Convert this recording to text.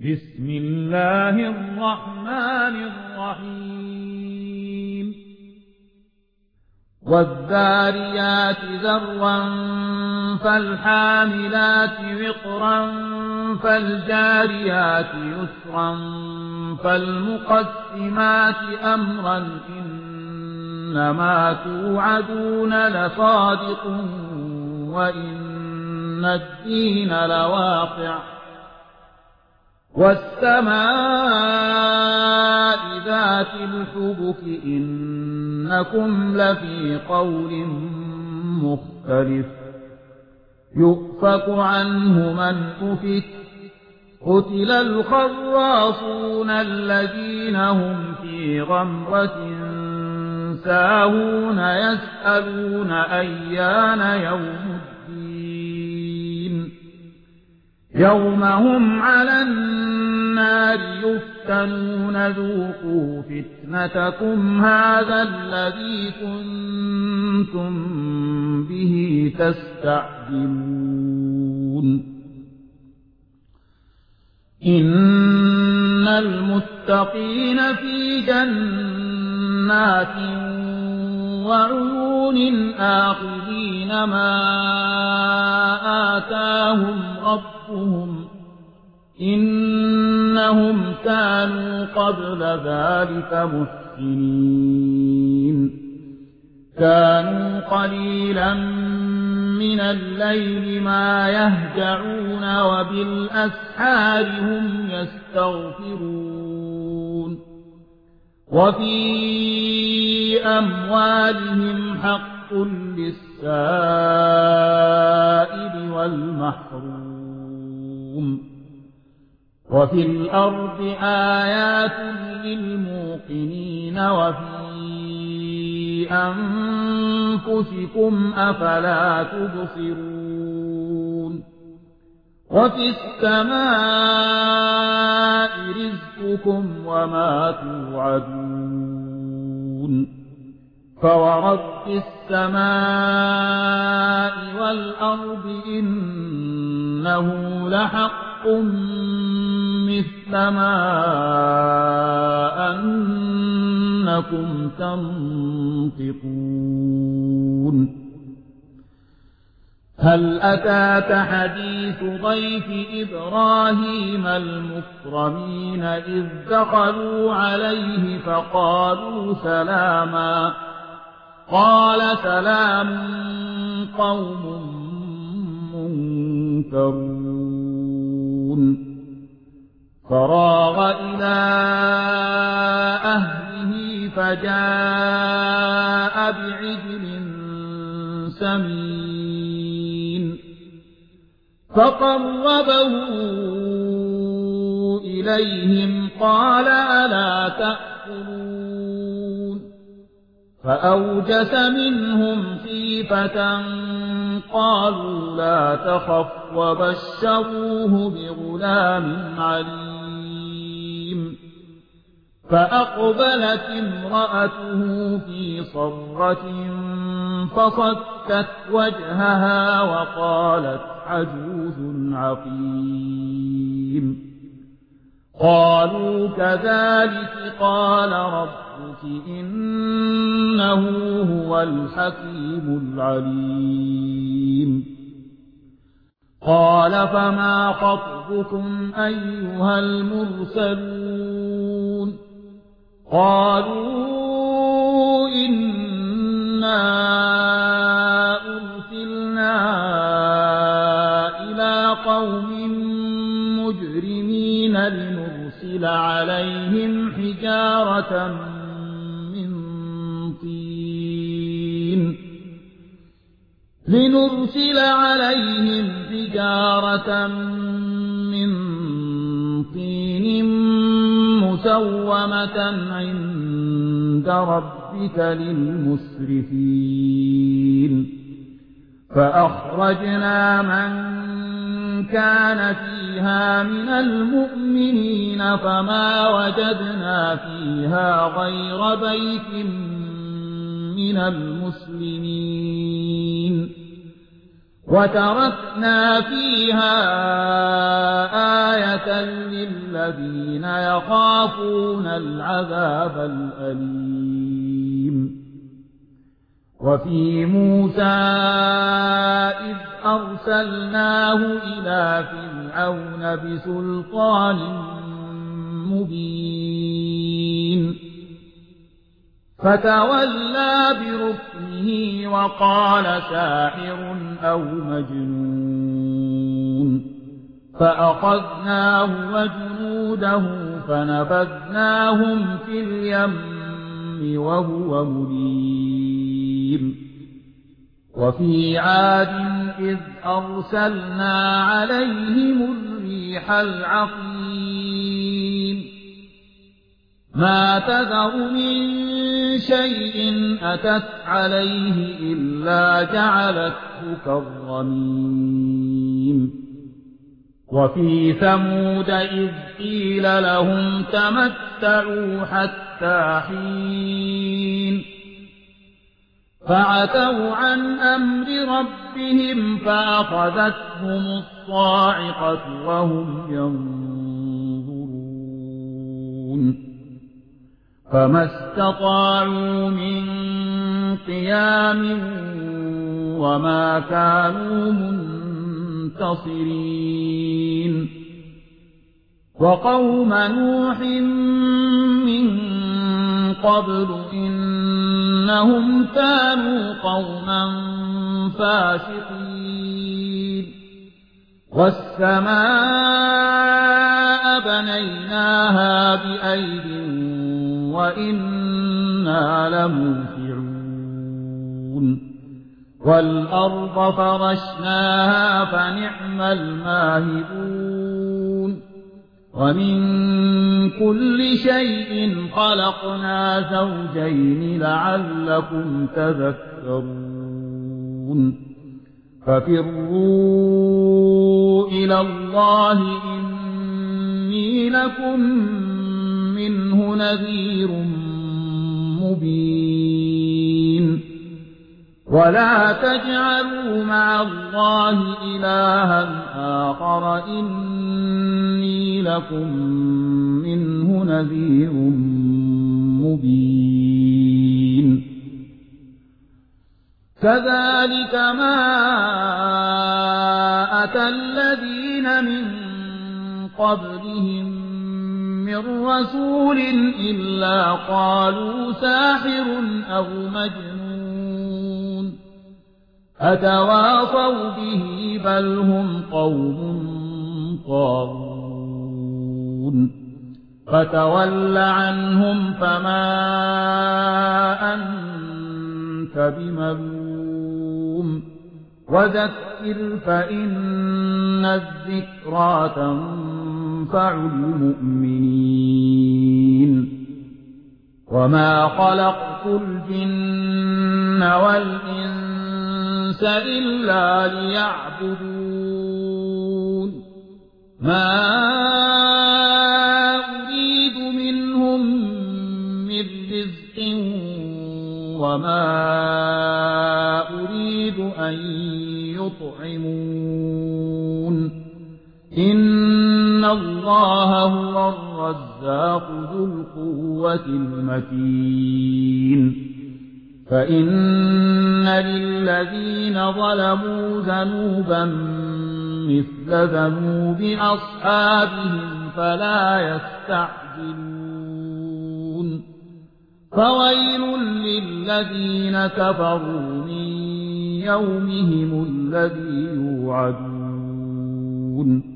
بسم الله الرحمن الرحيم والذاريات ذروا فالحاملات وقرا فالجاريات يسرا فالمقسمات أمرا إنما توعدون لصادق وإن الدين لواقع والسماء ذات الحبك إنكم لفي قول مختلف يؤفك عنه من أفك قتل الخراصون الذين هم في غمرة ساهون يسألون أيان يوم الدين يوم هم على النار يفتنون ذوقوا فتنتكم هذا الذي كنتم به تستعجلون إن المتقين في جنات وعيون آخذين ما آتاهم ربهم إنهم كانوا قبل ذلك محسنين كانوا قليلا من الليل ما يهجعون وبالأسحار هم يستغفرون وفي أموالهم حق للسائل والمحروم وفي الأرض آيات للموقنين وفي أنفسكم أفلا تبصرون وفي السماء رزقكم وما توعدون فورب السماء والأرض إنه لحق مثل ما أنكم تنطقون هل أتاك حديث ضيف إبراهيم المكرمين إذ دخلوا عليه فقالوا سلاما قال سلام قوم منكرون فراغ إلى أهله فجاء بعجل سمين فقربه إليهم قال ألا تأكلون فأوجس منهم خيفة قالوا لا تخف وبشروه بغلام عليم فأقبلت امرأته في صرة فصكت وجهها وقالت عجوز عقيم قالوا كذلك قال ربك إنه هو الحكيم العليم قال فما خطبكم أيها المرسلون قالوا إنا أرسلنا إلى قوم مجرمين لنرسل عليهم حجارة من طين مسومة عند ربك للمسرفين فأخرجنا من كان فيها من المؤمنين فما وجدنا فيها غير بيت من المسلمين وتركنا فيها آية للذين يخافون العذاب الأليم. وفي موسى إذ أرسلناه إلى فرعون بسلطان مبين فتولى بركنه وقال ساحر أو مجنون فأخذناه وجنوده فنبذناهم في اليم وهو مليم. وفي عاد إذ أرسلنا عليهم الريح العقيم ما تذر من شيء أتت عليه إلا جعلته كالرميم. وفي ثمود إذ قيل لهم تمتعوا حتى حين فعتوا عن أمر ربهم فأخذتهم الصاعقة وهم ينظرون فما استطاعوا من قيام وما كانوا منتصرين. وقوم نوح من قبل إنهم كانوا قوما فاسقين. والسماء بنيناها بأيد وإنا لموسعون. والأرض فرشناها فنعم الماهدون. ومن كل شيء خلقنا زوجين لعلكم تذكرون. ففروا إلى الله إني لكم منه نذير مبين. ولا تجعلوا مع الله إلها آخر إني لكم منه نذير مبين. كذلك ما أتى الذين من قبلهم من رسول إلا قالوا ساحر أو مجنون أتواصوا به بل هم قوم طاغون. فتول عنهم فما أنت بملوم وذكر فإن الذكرى تنفع المؤمنين. وما خلقت الجن والإنس إلا ليعبدون ما أريد منهم من رزق وما أريد أن يطعمون إن الله هو الرزاق ذو القوة المتين. فإن للذين ظلموا ذنوبا مثل ذنوب أصحابهم فلا يستعجلون. فويل للذين كفروا من يومهم الذي يوعدون.